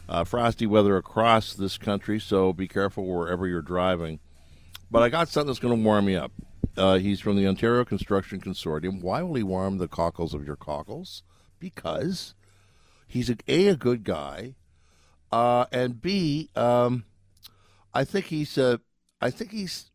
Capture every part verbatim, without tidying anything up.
Uh, frosty weather across this country, so be careful wherever you're driving. But I got something that's going to warm you up. Uh, he's from the Ontario Construction Consortium. Why will he warm the cockles of your cockles? Because he's a, a, a good guy, uh, and B, um, I think he's uh, I think he's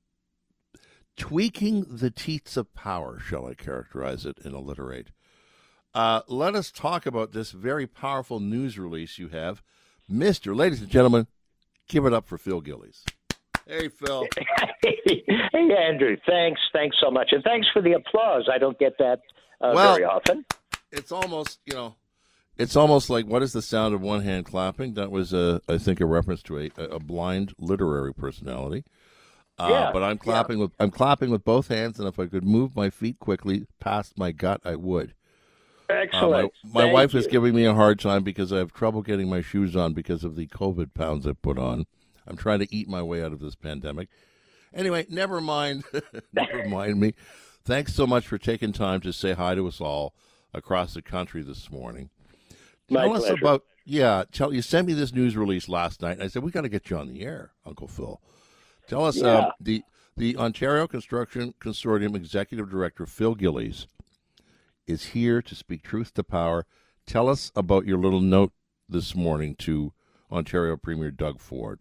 tweaking the teats of power. Shall I characterize it and alliterate? Uh, let us talk about this very powerful news release you have. Mister Ladies and gentlemen, give it up for Phil Gillies. Hey, Phil. Hey, Andrew. Thanks. Thanks so much. And thanks for the applause. I don't get that uh, well, very often. It's almost, you know, it's almost like, what is the sound of one hand clapping? That was, a, I think, a reference to a, a blind literary personality. Uh, yeah, but I'm clapping yeah. with I'm clapping with both hands, and if I could move my feet quickly past my gut, I would. Excellent. Uh, my my wife you. is giving me a hard time because I have trouble getting my shoes on because of the COVID pounds I've put on. I'm trying to eat my way out of this pandemic. Anyway, never mind. never mind me. Thanks so much for taking time to say hi to us all across the country this morning. My tell pleasure. us about yeah. Tell you sent me this news release last night, and I said we got to get you on the air, Uncle Phil. Tell us yeah. uh, the the Ontario Construction Consortium Executive Director Phil Gillies is here to speak truth to power. Tell us about your little note this morning to Ontario Premier Doug Ford.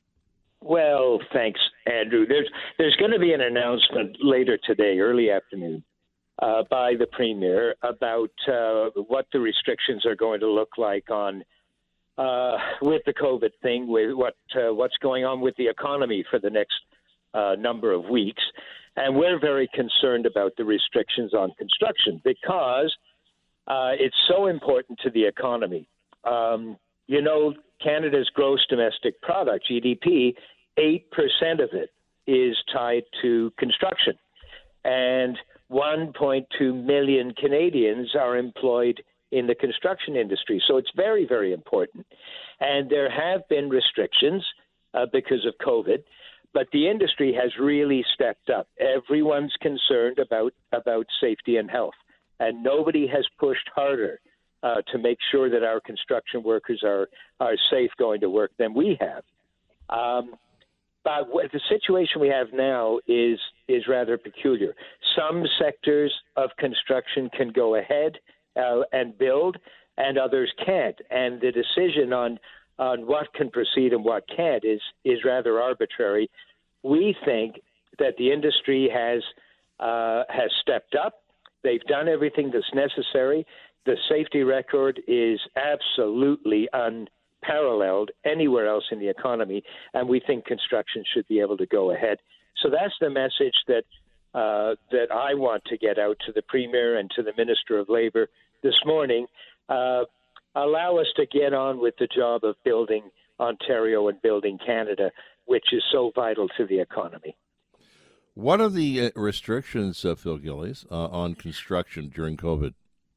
Well, thanks, Andrew. There's there's going to be an announcement later today, early afternoon, uh, by the Premier about uh, what the restrictions are going to look like on uh, with the COVID thing, with what uh, what's going on with the economy for the next uh, number of weeks. And we're very concerned about the restrictions on construction because uh, it's so important to the economy. Um, you know, Canada's gross domestic product, G D P, eight percent of it is tied to construction. And one point two million Canadians are employed in the construction industry. So it's very, very important. And there have been restrictions uh, because of COVID. But the industry has really stepped up. Everyone's concerned about, about safety and health, and nobody has pushed harder uh, to make sure that our construction workers are, are safe going to work than we have. Um, but the situation we have now is is rather peculiar. Some sectors of construction can go ahead uh, and build, and others can't. And the decision on on what can proceed and what can't is is rather arbitrary. We think that the industry has uh, has stepped up. They've done everything that's necessary. The safety record is absolutely unparalleled anywhere else in the economy, and we think construction should be able to go ahead. So that's the message that uh, that I want to get out to the Premier and to the Minister of Labour this morning. Uh, allow us to get on with the job of building Ontario and building Canada, which is so vital to the economy. What are the uh, restrictions, uh, Phil Gillies, uh, on construction during COVID?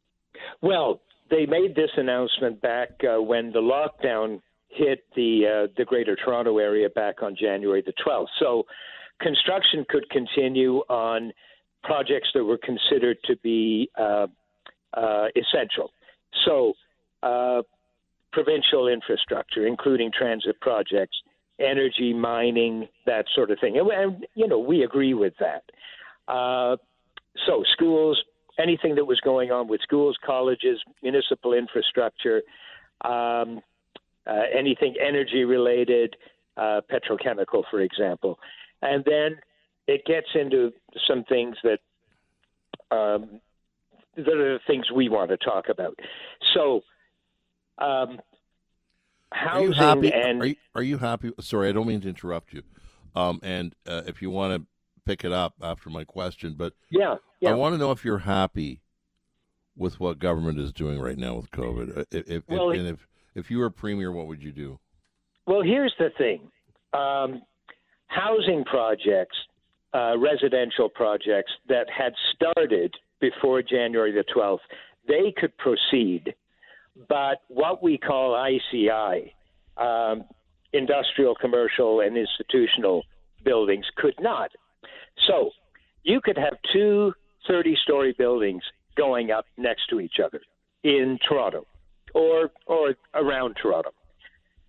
Well, they made this announcement back uh, when the lockdown hit the uh, the Greater Toronto area back on January the twelfth. So construction could continue on projects that were considered to be uh, uh, essential. So uh, provincial infrastructure, including transit projects, energy, mining, that sort of thing. And, and you know, we agree with that. Uh, so schools, anything that was going on with schools, colleges, municipal infrastructure, um, uh, anything energy related, uh, petrochemical, for example. And then it gets into some things that um, that are the things we want to talk about. So um, Are you housing happy? and Are you, are you happy? Sorry, I don't mean to interrupt you. Um, and uh, if you want to pick it up after my question, but yeah, yeah. I want to know if you're happy with what government is doing right now with COVID. If, if, Well, if, and if if you were premier, what would you do? Well, here's the thing. Um, housing projects, uh, residential projects that had started before January the twelfth, they could proceed. But what we call I C I, um, industrial, commercial, and institutional buildings could not. So you could have two thirty-story buildings going up next to each other in Toronto or or around Toronto.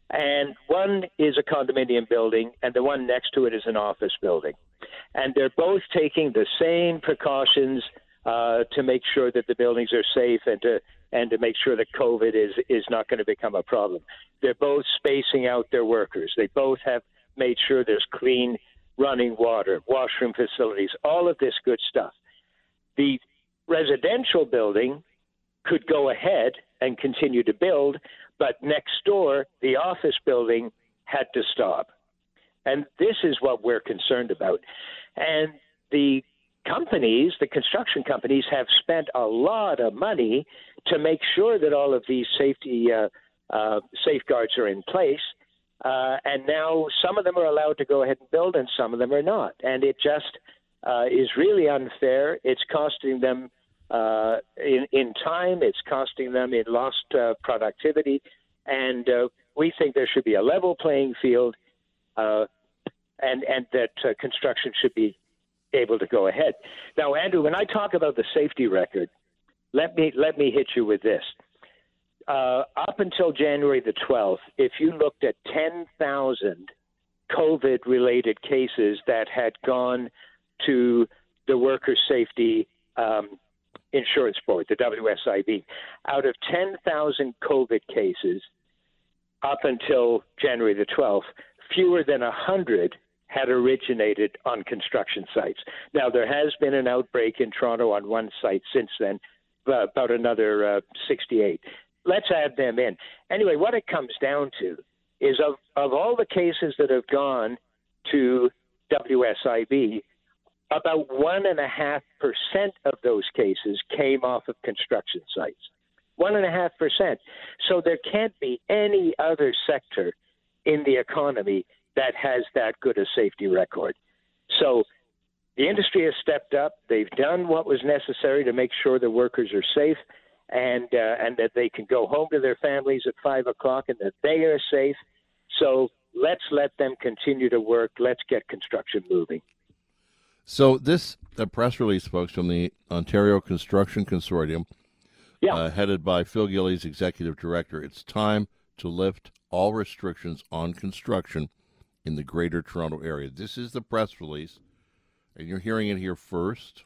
and one is a condominium building, and the one next to it is an office building. And they're both taking the same precautions uh, to make sure that the buildings are safe and to and to make sure that COVID is, is not going to become a problem. They're both spacing out their workers. They both have made sure there's clean running water, washroom facilities, all of this good stuff. The residential building could go ahead and continue to build, but next door, the office building had to stop. And this is what we're concerned about. And the companies, the construction companies, have spent a lot of money to make sure that all of these safety uh, uh, safeguards are in place. Uh, and now some of them are allowed to go ahead and build, and some of them are not. And it just uh, is really unfair. It's costing them uh, in, in time. It's costing them in lost uh, productivity. And uh, we think there should be a level playing field, uh, and, and that uh, construction should be able to go ahead. Now, Andrew, when I talk about the safety record, let me let me hit you with this. Uh, up until January the twelfth, if you looked at ten thousand COVID-related cases that had gone to the Workers' Safety um, Insurance Board, the W S I B, out of ten thousand COVID cases up until January the twelfth, fewer than one hundred had originated on construction sites. Now, there has been an outbreak in Toronto on one site since then, uh, about another uh, sixty-eight. Let's add them in. Anyway, what it comes down to is of, of all the cases that have gone to W S I B, about one and a half percent of those cases came off of construction sites. One and a half percent. So there can't be any other sector in the economy that has that good a safety record. So the industry has stepped up. They've done what was necessary to make sure the workers are safe, and uh, and that they can go home to their families at five o'clock and that they are safe. So let's let them continue to work. Let's get construction moving. So this the press release, folks, from the Ontario Construction Consortium, yeah. uh, headed by Phil Gillies, Executive Director. It's time to lift all restrictions on construction in the Greater Toronto Area. This is the press release, and you're hearing it here first.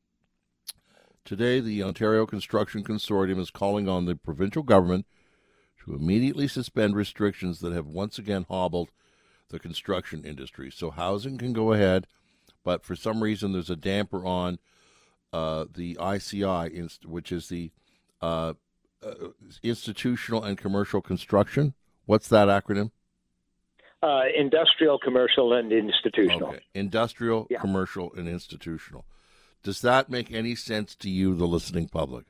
Today, the Ontario Construction Consortium is calling on the provincial government to immediately suspend restrictions that have once again hobbled the construction industry. So housing can go ahead, but for some reason there's a damper on uh, the I C I, which is the uh, uh, Institutional and Commercial Construction. What's that acronym? Uh, industrial, commercial, and institutional. Okay. Industrial, yeah. Commercial, and institutional. Does that make any sense to you, the listening public?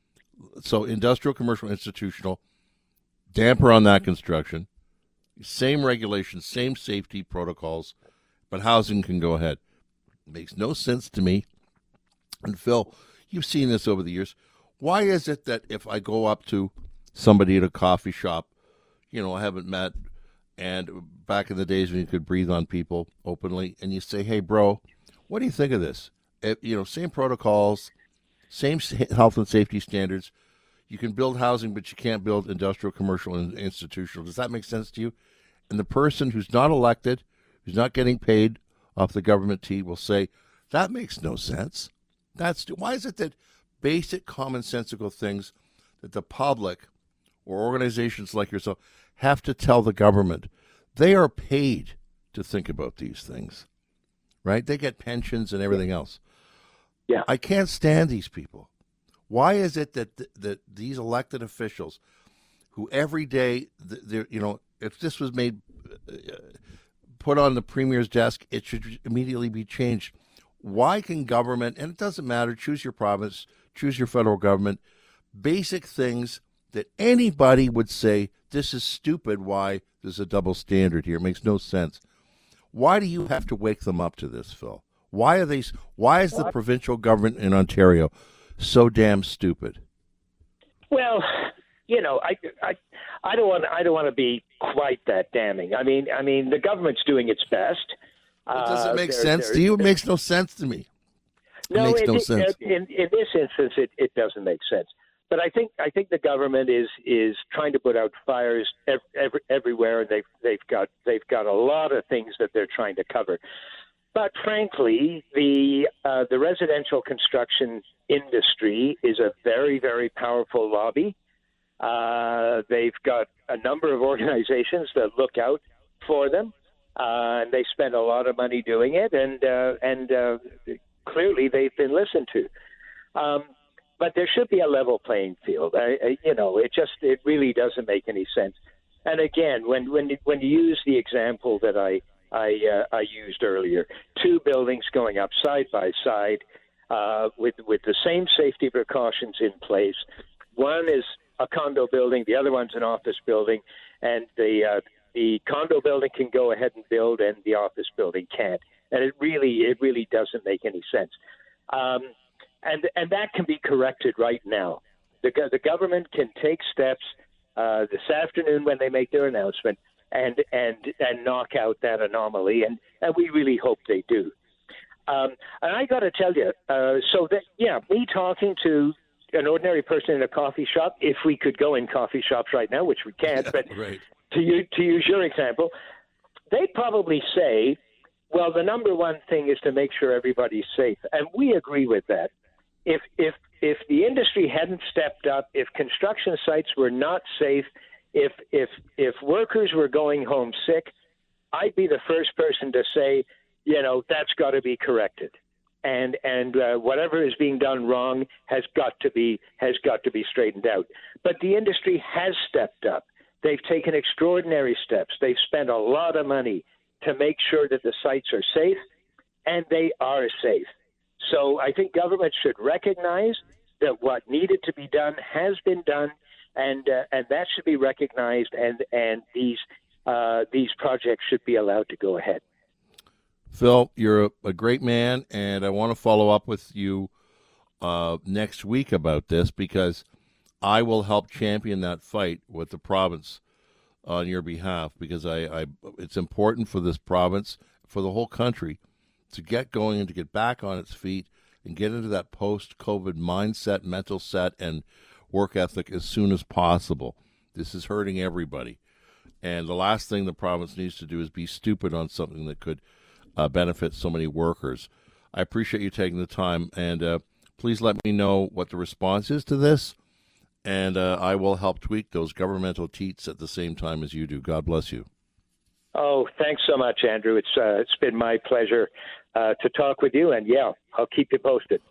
So industrial, commercial, institutional, damper on that construction, same regulations, same safety protocols, but housing can go ahead. Makes no sense to me. And Phil, you've seen this over the years. Why is it that if I go up to somebody at a coffee shop, you know, I haven't met, and back in the days when you could breathe on people openly, and you say, hey, bro, what do you think of this? It, you know, same protocols, same health and safety standards. You can build housing, but you can't build industrial, commercial, and institutional. Does that make sense to you? And the person who's not elected, who's not getting paid off the government tea, will say, that makes no sense. That's why is it that basic commonsensical things that the public or organizations like yourself have to tell the government? They are paid to think about these things, right? They get pensions and everything else. Yeah. I can't stand these people. Why is it that th- that these elected officials, who every day, th- you know, if this was made, uh, put on the premier's desk, it should immediately be changed. Why can government, and it doesn't matter, choose your province, choose your federal government, basic things that anybody would say, this is stupid, why there's a double standard here, it makes no sense. Why do you have to wake them up to this, Phil? Why are they? Why is the provincial government in Ontario so damn stupid? Well, you know, I, I, I don't want, I don't want to be quite that damning. I mean, I mean, the government's doing its best. Well, does it make uh, sense to you? It makes no sense to me. It no, makes it, no it, sense. In, in this instance, it, it doesn't make sense. but I think I think the government is is trying to put out fires ev- ev- everywhere, and they've they've got they've got a lot of things that they're trying to cover. But frankly, the uh, the residential construction industry is a very very powerful lobby. Uh, they've got a number of organizations that look out for them, uh, and they spend a lot of money doing it, and uh, and uh, clearly they've been listened to. Um, but there should be a level playing field. I, I, you know, it just it really doesn't make any sense. And again, when when when you use the example that I I, uh, I used earlier, two buildings going up side by side uh, with with the same safety precautions in place. One is a condo building, the other one's an office building, and the uh, the condo building can go ahead and build, and the office building can't. And it really it really doesn't make any sense. Um, and and that can be corrected right now. The the government can take steps uh, this afternoon when they make their announcement, and and and knock out that anomaly, and, and we really hope they do. Um, and I got to tell you, uh, so that yeah, me talking to an ordinary person in a coffee shop, if we could go in coffee shops right now, which we can't, Yeah, but right. to you to use your example, they'd probably say, well, the number one thing is to make sure everybody's safe, and we agree with that. If if if the industry hadn't stepped up, if construction sites were not safe, if if if workers were going home sick, I'd be the first person to say, you know, that's got to be corrected, and and uh, whatever is being done wrong has got to be has got to be straightened out. But the industry has stepped up. They've taken extraordinary steps. They've spent a lot of money to make sure that the sites are safe, and they are safe. So I think government should recognize that what needed to be done has been done, and uh, and that should be recognized, and and these uh, these projects should be allowed to go ahead. Phil, you're a, a great man, and I want to follow up with you uh, next week about this, because I will help champion that fight with the province on your behalf, because I, I it's important for this province, for the whole country, to get going and to get back on its feet and get into that post-COVID mindset, mental set, and work ethic as soon as possible. This is hurting everybody. And the last thing the province needs to do is be stupid on something that could uh, benefit so many workers. I appreciate you taking the time, and uh, please let me know what the response is to this, and uh, I will help tweak those governmental teats at the same time as you do. God bless you. Oh, thanks so much, Andrew. It's uh, it's been my pleasure uh, to talk with you, and yeah, I'll keep you posted.